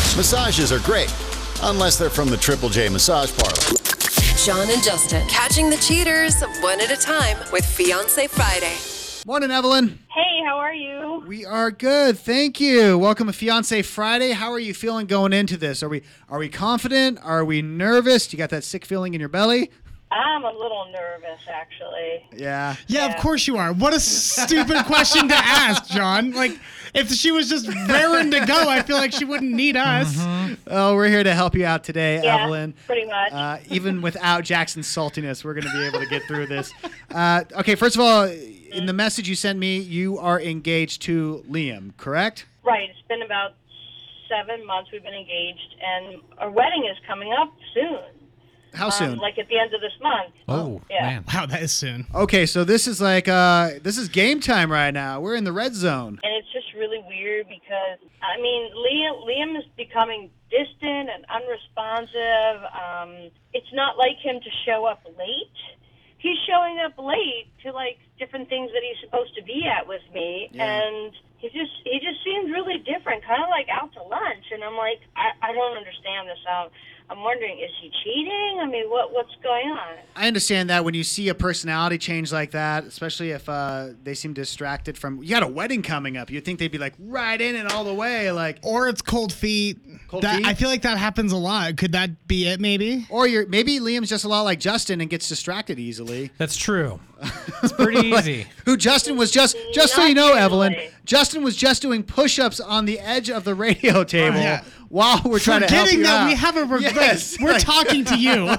Massages are great, unless they're from the Triple J Massage Parlor. John and Justin, catching the cheaters one at a time with Fiancé Friday. Morning, Evelyn. Hey, how are you? We are good, thank you. Welcome to Fiancé Friday. How are you feeling going into this? Are we confident? Are we nervous? You got that sick feeling in your belly? I'm a little nervous, actually. Yeah. Yeah, of course you are. What a stupid question to ask, John. Like, if she was just raring to go, I feel like she wouldn't need us. Oh, we're here to help you out today, Yeah, Evelyn. pretty much. Even without Jackson's saltiness, we're going to be able to get through this. Okay, first of all, in the message you sent me, you are engaged to Liam, correct? Right. It's been about 7 months we've been engaged, and our wedding is coming up soon. How soon? Like at the end of this month. Oh, Yeah. man. Wow, that is soon. Okay, so this is like this is game time right now. We're in the red zone. And it's just really weird because, I mean, Liam is becoming distant and unresponsive. It's not like him to show up late. He's showing up late to, like, different things that he's supposed to be at with me, and he just seems really different, kind of like out to lunch. And I'm like, I don't understand this. I'm wondering, is he cheating? I mean, what's going on? I understand that when you see a personality change like that, especially if they seem distracted from, you got a wedding coming up, you'd think they'd be like right in it all the way, like. Or it's cold feet. Cold feet? I feel like that happens a lot. Could that be it, maybe? Or maybe Liam's just a lot like Justin and gets distracted easily. That's true. It's pretty easy. Who Justin was just so Not you know, usually. Evelyn, Justin was just doing push-ups on the edge of the radio table yeah. while we're trying to help Forgetting you that out. we have a Yes. we're talking to you.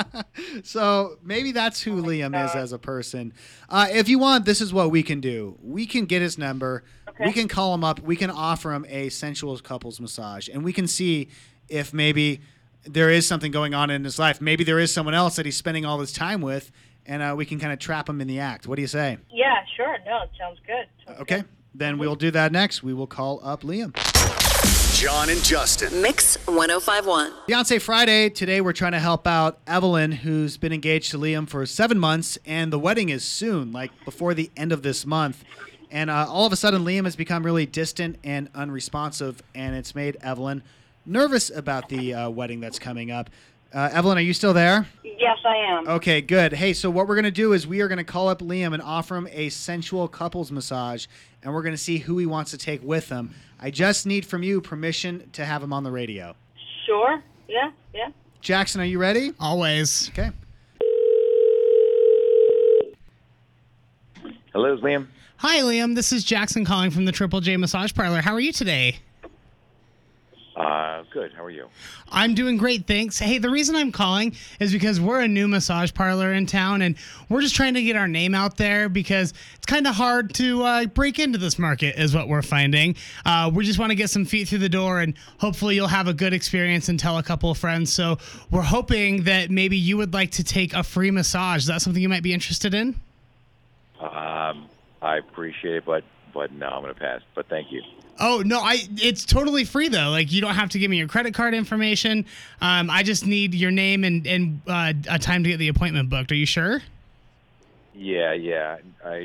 So maybe that's who Liam is as a person. If you want, this is what we can do. We can get his number. Okay. We can call him up. We can offer him a sensual couples massage, and we can see if maybe there is something going on in his life. Maybe there is someone else that he's spending all this time with, and we can kind of trap him in the act. What do you say? Yeah, sure. No, it sounds good. Okay, then we'll do that next. We will call up Liam. John and Justin. Mix 1051. Fiancé Friday. Today we're trying to help out Evelyn, who's been engaged to Liam for 7 months, and the wedding is soon, like before the end of this month. And all of a sudden, Liam has become really distant and unresponsive, and it's made Evelyn nervous about the wedding that's coming up. Evelyn, are you still there? Yes, I am. Okay, good. Hey, so what we're going to do is we are going to call up Liam and offer him a sensual couples massage, and we're going to see who he wants to take with him. I just need from you permission to have him on the radio. Sure. Yeah. Jackson, are you ready? Always. Okay. Hello, Liam. Hi, Liam. This is Jackson calling from the Triple J Massage Parlor. How are you today? Good. How are you? I'm doing great, thanks. Hey, the reason I'm calling is because we're a new massage parlor in town, and we're just trying to get our name out there because it's kind of hard to break into this market, is what we're finding. We just want to get some feet through the door, and hopefully you'll have a good experience and tell a couple of friends. So we're hoping that maybe you would like to take a free massage. Is that something you might be interested in? I appreciate it, but no, I'm going to pass. But thank you. Oh, no, it's totally free, though. Like, you don't have to give me your credit card information. I just need your name and a time to get the appointment booked. Are you sure? Yeah.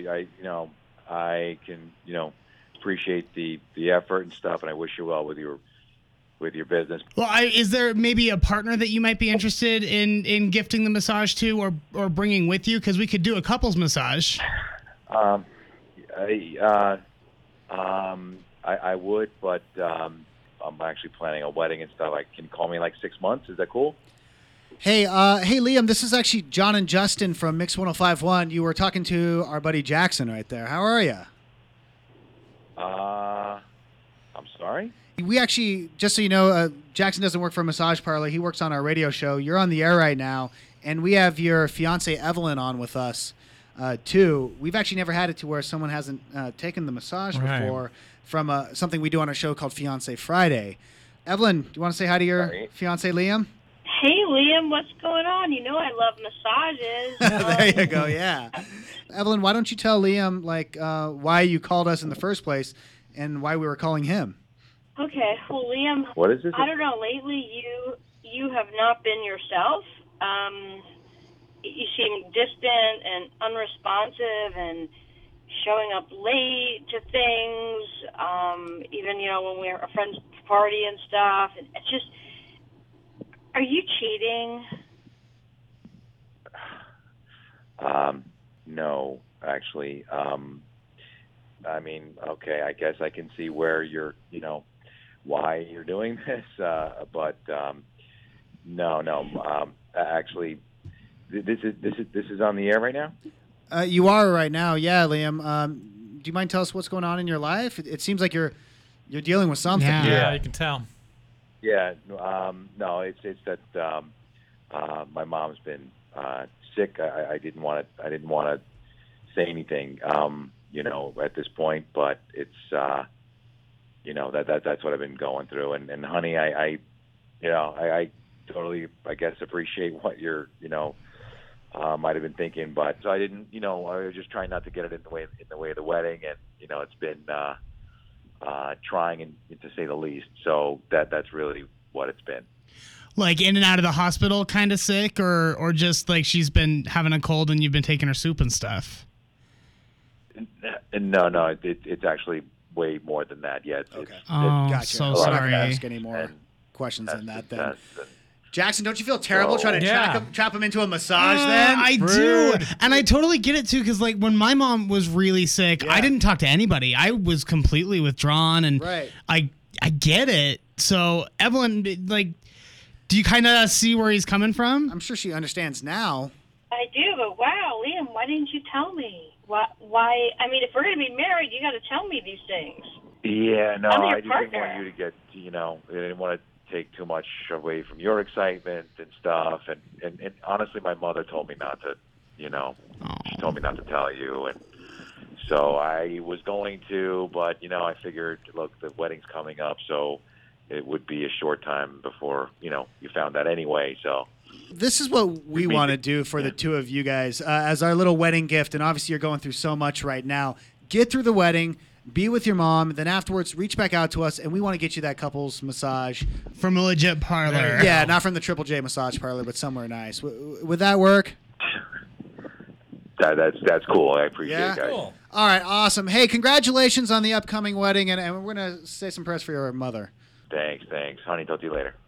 I can, appreciate the effort and stuff, and I wish you well with your business. Well, is there maybe a partner that you might be interested in gifting the massage to or bringing with you? Because we could do a couples massage. I would, but I'm actually planning a wedding and stuff. Can you call me in like 6 months? Is that cool? Hey, Liam, this is actually John and Justin from Mix 1051. You were talking to our buddy Jackson right there. How are you? I'm sorry? We actually, just so you know, Jackson doesn't work for a massage parlor. He works on our radio show. You're on the air right now, and we have your fiancée Evelyn on with us, too. We've actually never had it to where someone hasn't taken the massage before from something we do on our show called Fiancé Friday. Evelyn, do you want to say hi to your fiancé Liam? Hey, Liam, what's going on? You know I love massages. There you go, yeah. Evelyn, why don't you tell Liam, why you called us in the first place and why we were calling him? Okay, well, Liam, What is this? I don't know. Lately, you have not been yourself. You seem distant and unresponsive and showing up late to things. Even, when our friends party and stuff. And it's just, are you cheating? No, actually. I mean, okay, I guess I can see where you're, why you're doing this, but no. Actually, this is on the air right now. You are right now, yeah, Liam. Do you mind tell us what's going on in your life? It seems like you're dealing with something. Yeah. You can tell. Yeah, no, it's that my mom's been sick. I didn't want to say anything, at this point, but it's that's what I've been going through. And honey, I totally, I guess, appreciate what you're might have been thinking, but so I didn't, I was just trying not to get it in the way of the wedding, and it's been trying, and to say the least. So that's really what it's been. Like in and out of the hospital, kind of sick, or just like she's been having a cold and you've been taking her soup and stuff. No, it's actually way more than that. Yeah. Okay. Gotcha. So I'm not sorry. gonna ask any more questions than that. Then, Jackson, don't you feel terrible trying to trap him into a massage? Then I do, and I totally get it too. Because like when my mom was really sick, I didn't talk to anybody. I was completely withdrawn, and I get it. So Evelyn, like, do you kind of see where he's coming from? I'm sure she understands now. I do, but wow, Liam, why didn't you tell me? Why? I mean, if we're going to be married, you got to tell me these things. Yeah, no, I'm your I just didn't partner. want you to get, I didn't want to take too much away from your excitement and stuff. And honestly, my mother told me not to, she told me not to tell you. And so I was going to, but, I figured, look, the wedding's coming up, so it would be a short time before, you found that anyway, so. This is what we want to do for the two of you guys as our little wedding gift. And obviously, you're going through so much right now. Get through the wedding, be with your mom, then afterwards, reach back out to us, and we want to get you that couple's massage from a legit parlor. Yeah, not from the Triple J massage parlor, but somewhere nice. Would that work? That's cool. I appreciate it, guys. Cool. All right, awesome. Hey, congratulations on the upcoming wedding, and we're going to say some prayers for your mother. Thanks. Honey, talk to you later.